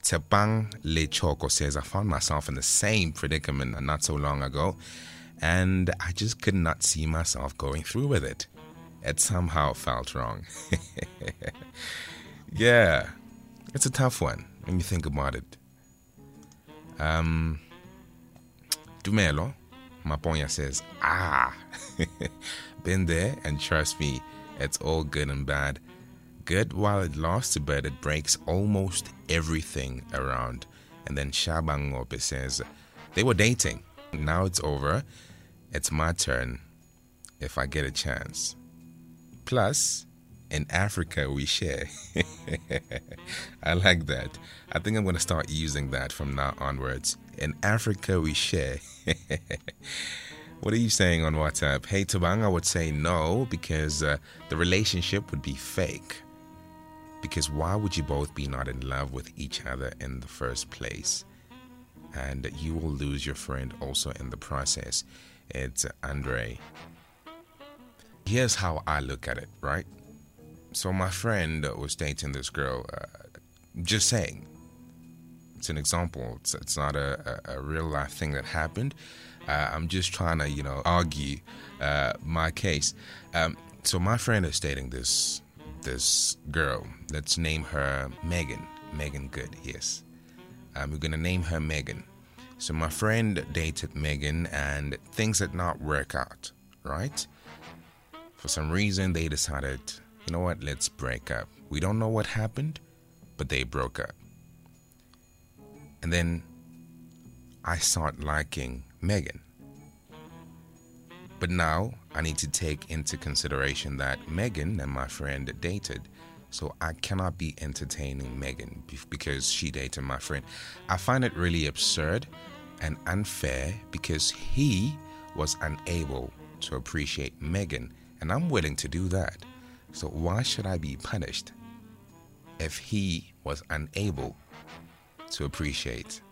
Tepang Lechoko says, I found myself in the same predicament not so long ago, and I just could not see myself going through with it. It somehow felt wrong. Yeah, it's a tough one when you think about it. Dumelo Maponya says, been there, and trust me, it's all good and bad. Good while it lasts, but it breaks almost everything around. And then Shabang Ngope says, they were dating. Now it's over. It's my turn if I get a chance. Plus, in Africa, we share. I like that. I think I'm going to start using that from now onwards. In Africa, we share. What are you saying on WhatsApp? Hey, Tabang, I would say no, because the relationship would be fake. Because why would you both be not in love with each other in the first place? And you will lose your friend also in the process. It's Andre. Here's how I look at it, right? So my friend was dating this girl. Just saying. It's an example. It's not a real life thing that happened. I'm just trying to, argue my case. So my friend is dating this girl. Let's name her Megan. Megan Good, yes. We're going to name her Megan. So my friend dated Megan and things did not work out, right? For some reason, they decided, you know what, let's break up. We don't know what happened, but they broke up. And then I start liking Megan. But now I need to take into consideration that Megan and my friend dated. So I cannot be entertaining Megan because she dated my friend. I find it really absurd and unfair because he was unable to appreciate Megan, and I'm willing to do that. So why should I be punished if he was unable to appreciate